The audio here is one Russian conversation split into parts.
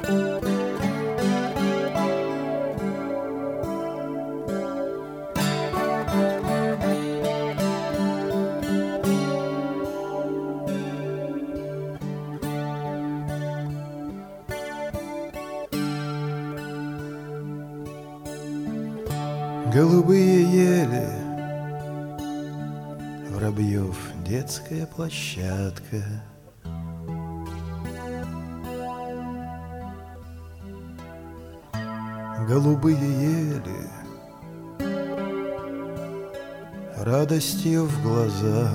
Голубые ели, воробьев детская площадка. Голубые ели, радостью в глаза.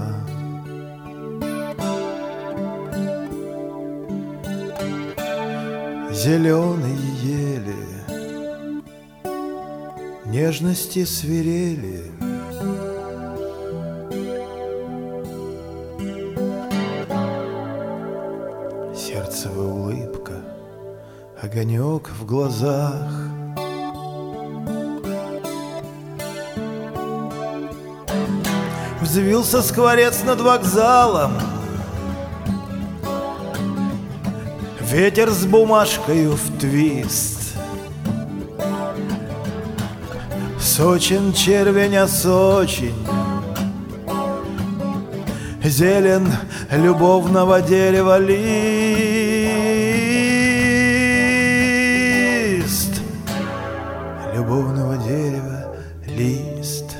Зеленые ели, нежности свирели. Сердцевая улыбка, огонек в глазах. Взвился скворец над вокзалом, ветер с бумажкою в твист. Сочен червень осочень, зелен любовного дерева лист, любовного дерева лист.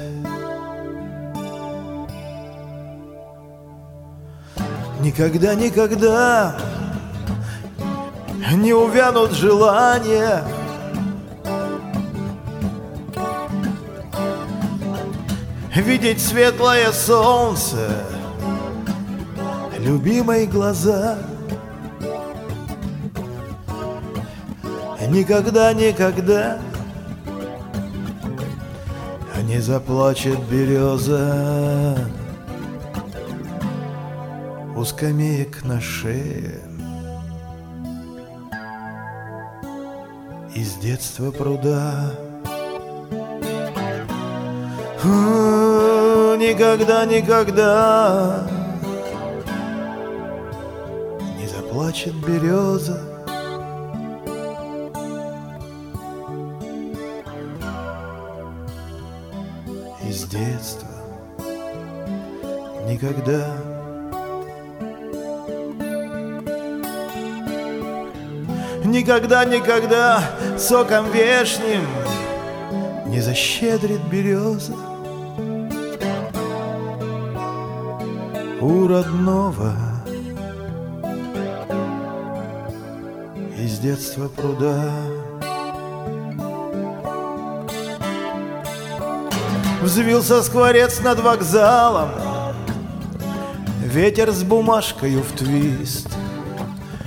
Никогда, никогда не увянут желания видеть светлое солнце, любимые глаза. Никогда, никогда не заплачет береза у скамеек на шее. Из детства пруда. Никогда, никогда не заплачет береза из детства. Никогда. Никогда, никогда соком вешним не защедрит береза у родного из детства пруда. Взвился скворец над вокзалом, ветер с бумажкою в твист.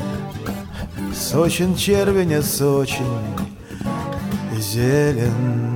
Сочен червень осочень, зелен